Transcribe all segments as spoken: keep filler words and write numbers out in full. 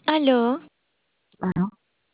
Aló, Aló,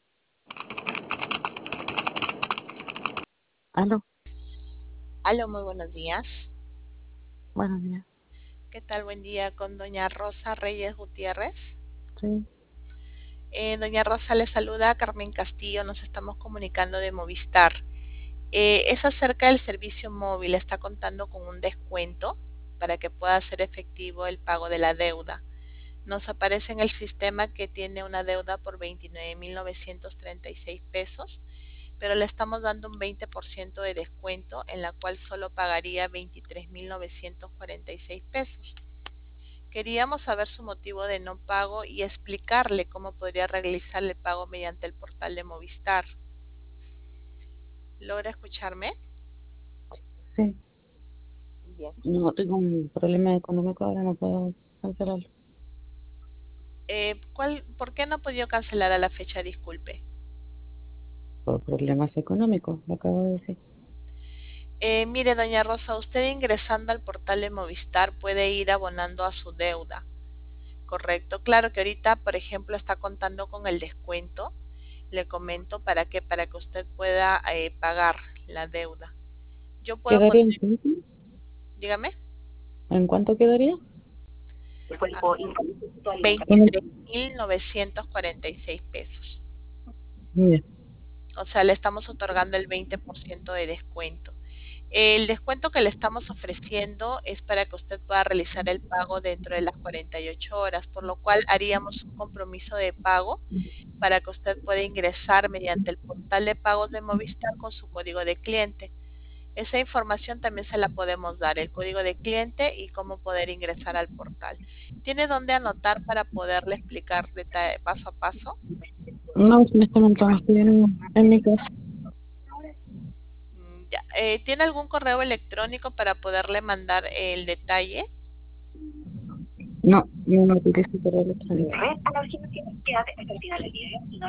aló, Aló, muy buenos días. buenos días. ¿Qué tal? Buen día con doña Rosa Reyes Gutiérrez. Sí, Eh, doña Rosa le saluda Carmen Castillo, nos estamos comunicando de Movistar. Eh, es acerca del servicio móvil, está contando con un descuento para que pueda hacer efectivo el pago de la deuda. Nos aparece en el sistema que tiene una deuda por veintinueve mil novecientos treinta y seis pesos, pero le estamos dando un veinte por ciento de descuento en la cual solo pagaría veintitrés mil novecientos cuarenta y seis pesos. Queríamos saber su motivo de no pago y explicarle cómo podría realizar el pago mediante el portal de Movistar. ¿Logra escucharme? sí. Bien. No tengo un problema económico, ahora no puedo cancelarlo. Eh, ¿cuál, ¿Por qué no ha podido cancelar a la fecha? Disculpe. Por problemas económicos, lo acabo de decir. Eh, mire, doña Rosa, usted ingresando al portal de Movistar puede ir abonando a su deuda, ¿correcto? Claro que ahorita, por ejemplo, está contando con el descuento. Le comento para qué, para que usted pueda eh, pagar la deuda. Yo puedo ¿Quedaría poner, en cuánto? dígame. ¿En cuánto quedaría? Bueno, veintitrés mil novecientos cuarenta y seis pesos. ya. O sea, le estamos otorgando el veinte por ciento de descuento. El descuento que le estamos ofreciendo es para que usted pueda realizar el pago dentro de las cuarenta y ocho horas, por lo cual haríamos un compromiso de pago para que usted pueda ingresar mediante el portal de pagos de Movistar con su código de cliente. Esa información también se la podemos dar, el código de cliente y cómo poder ingresar al portal. ¿Tiene dónde anotar para poderle explicar detalle, paso a paso? No, en este momento no estoy en, en mi casa. Mm, ya. Eh, ¿Tiene algún correo electrónico para poderle mandar el detalle? No, yo no utilizo correo electrónico.